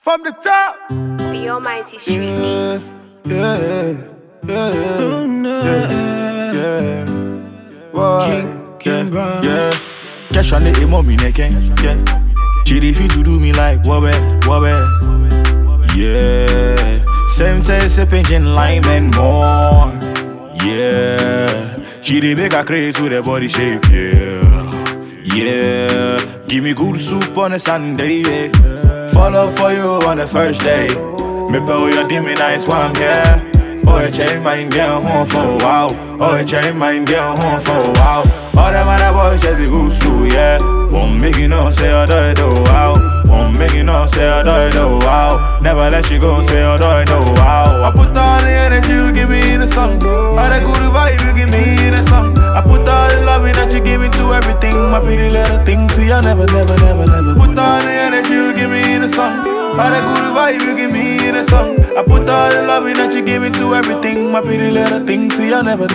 From the top. The Almighty Street Beats. Yeah. Cash on the emo, me neken. Yeah. She refuse to do me like wobbe. Yeah. Same taste, sipping gin, lime and more. Yeah. She dey make her craze with her body shape. Yeah. Give me good soup on a Sunday. Yeah. Fall up for you on the first day. Me pay your dimmy nice one, yeah. Oh, I change mind down home for a while. Oh, I change mind down home for a while. All them other boys just be good slow, yeah. Won't make you know, say I do it, oh, wow. Won't make you know, say I do it, oh, wow. Never let you go, say I do it, oh, wow. I put all the energy you give me in the song. All the good vibe you give me in the song. I put all the loving that you give me to everything. My pretty little thing, see I never put all the energy you give me in the song. All the good vibe you give me in the song. I put all the loving that you give me to everything. My pretty little thing, see I never.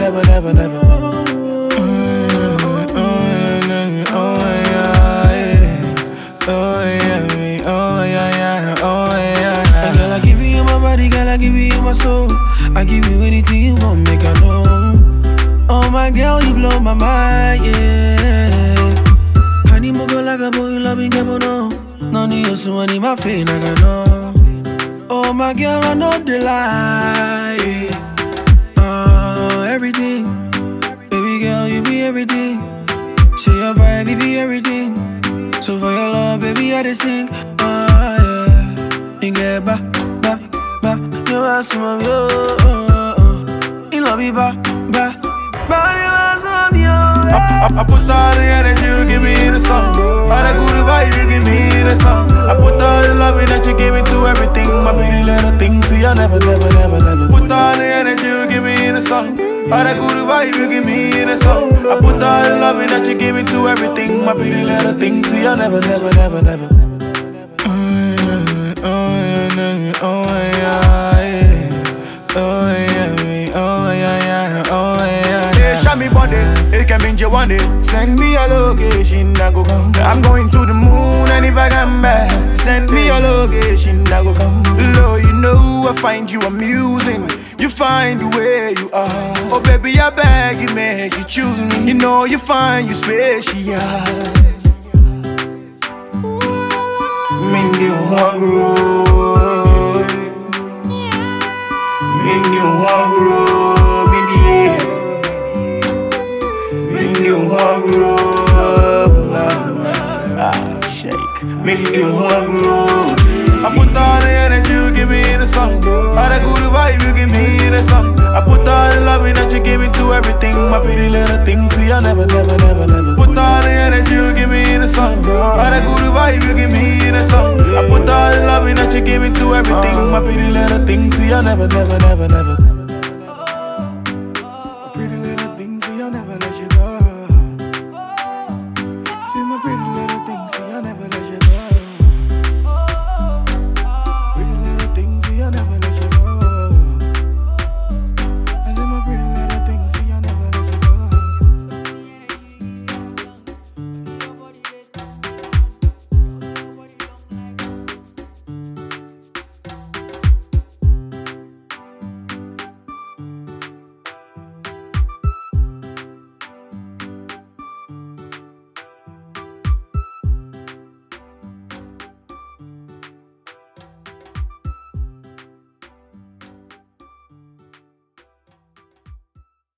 Girl, I give you my body, girl, I give you my soul. I give you anything you want, make I know. Oh my girl, you blow my mind, yeah. Kani mogo like a boy, loving no. No need you so any my face, I know. Oh my girl, I know the lie. Everything, baby girl, you be everything. Say your vibe, you be everything. So for your love, baby, I just sing. Yeah. You get ba. You ask some of you. You love me ba. You ask some of you. I put all the energy you give me in the song. All the good vibe you give me in the song. I put all the loving that you give me to everything. My pretty little thing, see I never. Put all the energy you give me in the song. All the good vibe you give me in the song. I put all the loving that you give me to everything. My pretty little thing, see I never. Show me body, it can be one day. Send me a location, I go come. I'm going to the moon, and if I come back, send me a location, I go come. Lord, you know I find you amusing. You find the way you are. Oh baby, I beg you, make you choose me. You know you find you special. Mindy Wangro, Mindy Wangro, Mindy Wangro, shake. Mindy Wangro. I put all the energy you give me in the song. All the good vibe you give me in the song. I put all the loving that you give me to everything. My pretty little thing, see I never. Put all the energy you give me in the song. All the good vibe you give me in the song. I put all the loving that you give me to everything. My pretty little thing, see I never.